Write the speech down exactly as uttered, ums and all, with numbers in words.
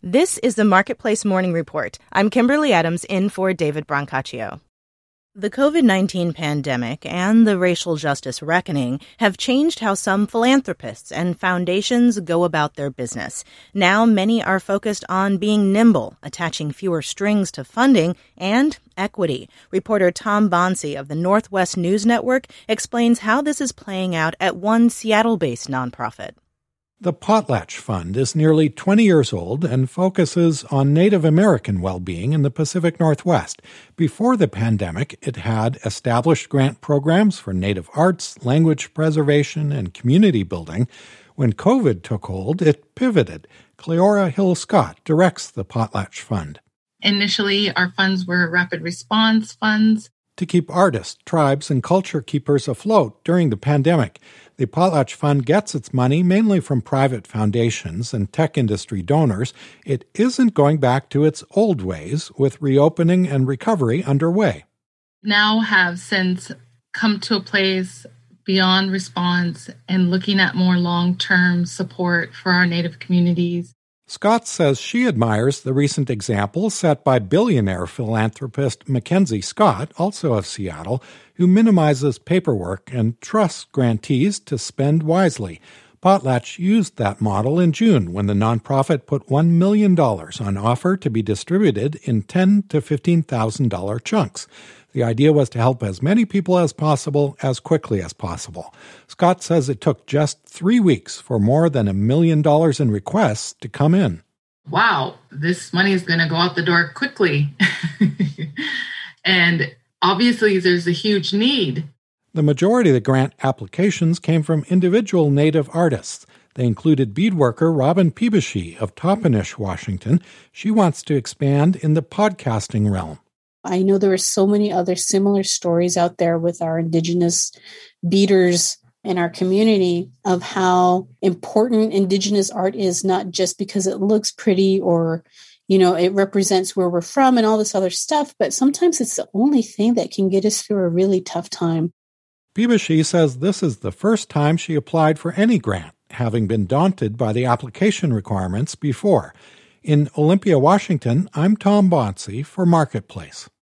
This is the Marketplace Morning Report. I'm Kimberly Adams in for David Brancaccio. The covid nineteen pandemic and the racial justice reckoning have changed how some philanthropists and foundations go about their business. Now many are focused on being nimble, attaching fewer strings to funding, and equity. Reporter Tom Bonsi of the Northwest News Network explains how this is playing out at one Seattle-based nonprofit. The Potlatch Fund is nearly twenty years old and focuses on Native American well-being in the Pacific Northwest. Before the pandemic, it had established grant programs for Native arts, language preservation, and community building. When COVID took hold, it pivoted. Cleora Hill-Scott directs the Potlatch Fund. Initially, our funds were rapid response funds to keep artists, tribes, and culture keepers afloat during the pandemic. The Potlatch Fund gets its money mainly from private foundations and tech industry donors. It isn't going back to its old ways, with reopening and recovery underway. Now have since come to a place beyond response and looking at more long-term support for our Native communities. Scott says she admires the recent example set by billionaire philanthropist Mackenzie Scott, also of Seattle, who minimizes paperwork and trusts grantees to spend wisely. Potlatch used that model in June when the nonprofit put one million dollars on offer to be distributed in ten thousand to fifteen thousand dollars chunks. The idea was to help as many people as possible as quickly as possible. Scott says it took just three weeks for more than a million dollars in requests to come in. Wow, this money is going to go out the door quickly. And obviously there's a huge need. The majority of the grant applications came from individual Native artists. They included beadworker Robin Pibashee of Toppenish, Washington. She wants to expand in the podcasting realm. I know there are so many other similar stories out there with our Indigenous beaders in our community of how important Indigenous art is, not just because it looks pretty or, you know, it represents where we're from and all this other stuff, but sometimes it's the only thing that can get us through a really tough time. Pibashee says this is the first time she applied for any grant, having been daunted by the application requirements before. In Olympia, Washington, I'm Tom Bonsi for Marketplace.